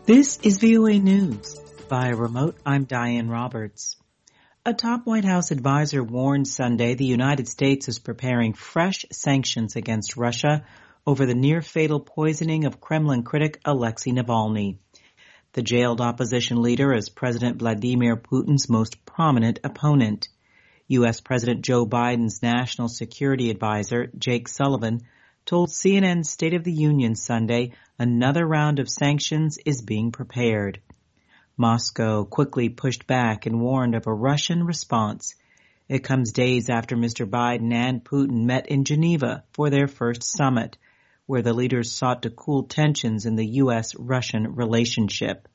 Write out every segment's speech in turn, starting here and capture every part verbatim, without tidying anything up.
This is V O A News. Via remote, I'm Diane Roberts. A top White House advisor warned Sunday the United States is preparing fresh sanctions against Russia over the near-fatal poisoning of Kremlin critic Alexei Navalny. The jailed opposition leader is President Vladimir Putin's most prominent opponent. U S. President Joe Biden's national security advisor, Jake Sullivan, told C N N's State of the Union Sunday another round of sanctions is being prepared. Moscow quickly pushed back and warned of a Russian response. It comes days after Mister Biden and Putin met in Geneva for their first summit, where the leaders sought to cool tensions in the U S Russian relationship.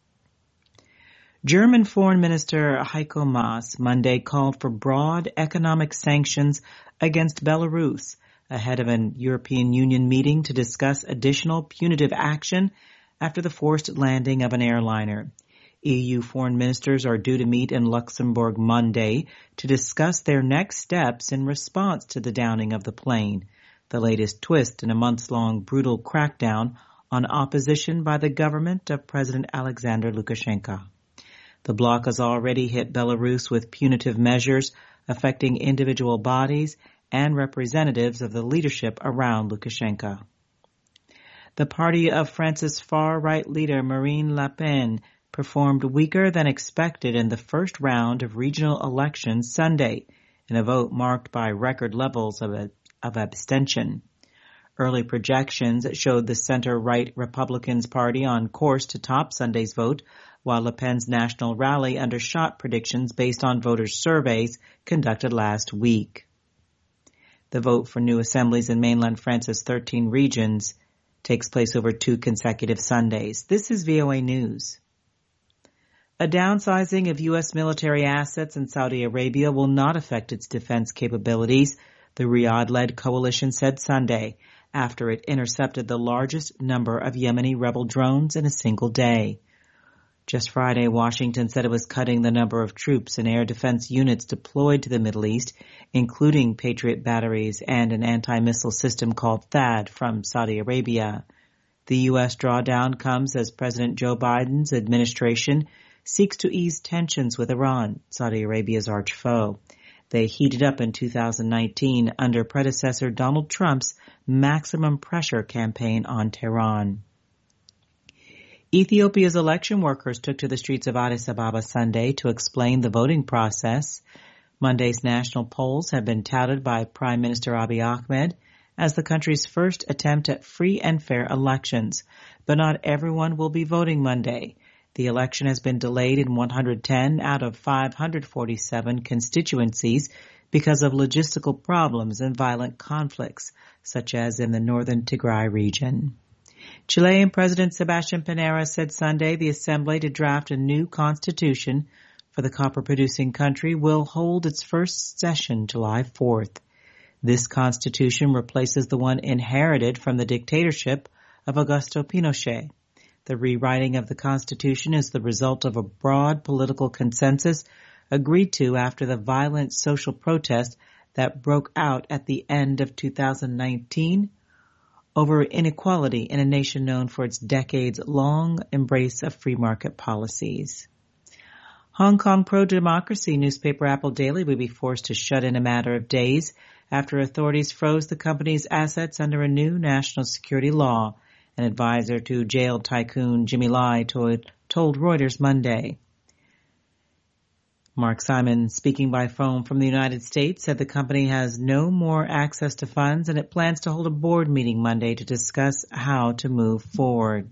German Foreign Minister Heiko Maas Monday called for broad economic sanctions against Belarus ahead of an European Union meeting to discuss additional punitive action after the forced landing of an airliner. E U foreign ministers are due to meet in Luxembourg Monday to discuss their next steps in response to the downing of the plane, the latest twist in a months-long brutal crackdown on opposition by the government of President Alexander Lukashenko. The bloc has already hit Belarus with punitive measures affecting individual bodies and representatives of the leadership around Lukashenko. The party of France's far-right leader Marine Le Pen performed weaker than expected in the first round of regional elections Sunday, in a vote marked by record levels of, of abstention. Early projections showed the center-right Republicans Party on course to top Sunday's vote, while Le Pen's national rally undershot predictions based on voters' surveys conducted last week. The vote for new assemblies in mainland France's thirteen regions takes place over two consecutive Sundays. This is V O A News. A downsizing of U S military assets in Saudi Arabia will not affect its defense capabilities, the Riyadh-led coalition said Sunday, after it intercepted the largest number of Yemeni rebel drones in a single day. Just Friday, Washington said it was cutting the number of troops and air defense units deployed to the Middle East, including Patriot batteries and an anti-missile system called THAAD from Saudi Arabia. The U S drawdown comes as President Joe Biden's administration seeks to ease tensions with Iran, Saudi Arabia's arch foe. They heated up in two thousand nineteen under predecessor Donald Trump's maximum pressure campaign on Tehran. Ethiopia's election workers took to the streets of Addis Ababa Sunday to explain the voting process. Monday's national polls have been touted by Prime Minister Abiy Ahmed as the country's first attempt at free and fair elections, but not everyone will be voting Monday. The election has been delayed in one hundred ten out of five hundred forty-seven constituencies because of logistical problems and violent conflicts, such as in the northern Tigray region. Chilean President Sebastián Piñera said Sunday the assembly to draft a new constitution for the copper-producing country will hold its first session July fourth. This constitution replaces the one inherited from the dictatorship of Augusto Pinochet. The rewriting of the Constitution is the result of a broad political consensus agreed to after the violent social protest that broke out at the end of two thousand nineteen over inequality in a nation known for its decades-long embrace of free market policies. Hong Kong pro-democracy newspaper Apple Daily will be forced to shut in a matter of days after authorities froze the company's assets under a new national security law. An advisor to jailed tycoon Jimmy Lai told, told Reuters Monday. Mark Simon, speaking by phone from the United States, said the company has no more access to funds and it plans to hold a board meeting Monday to discuss how to move forward.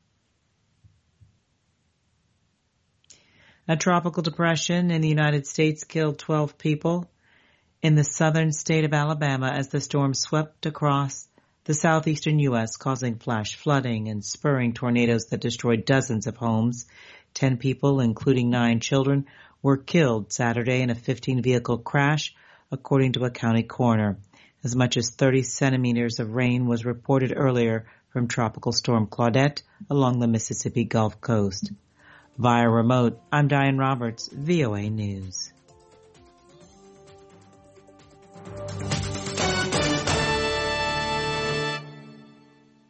A tropical depression in the United States killed twelve people in the southern state of Alabama as the storm swept across the southeastern U S, causing flash flooding and spurring tornadoes that destroyed dozens of homes. Ten people, including nine children, were killed Saturday in a fifteen-vehicle crash, according to a county coroner. As much as thirty centimeters of rain was reported earlier from Tropical Storm Claudette along the Mississippi Gulf Coast. Via remote, I'm Diane Roberts, V O A News.